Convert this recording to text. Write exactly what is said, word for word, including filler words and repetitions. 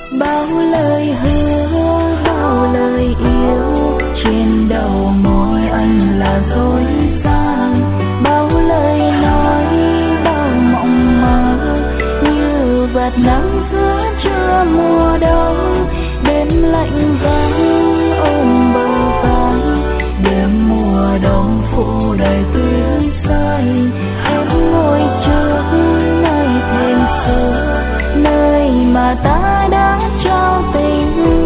bao lời hứa bao lời yêu trên đầu môi anh là dối gian, bao lời nói bao mộng mơ như vạt nắng giữa trưa mùa đông. Đêm lạnh vắng ôm bờ vai, đêm mùa đông phủ đầy tuyết rơi. Em ngồi trước nơi thềm xưa, nơi mà ta đã trao tình.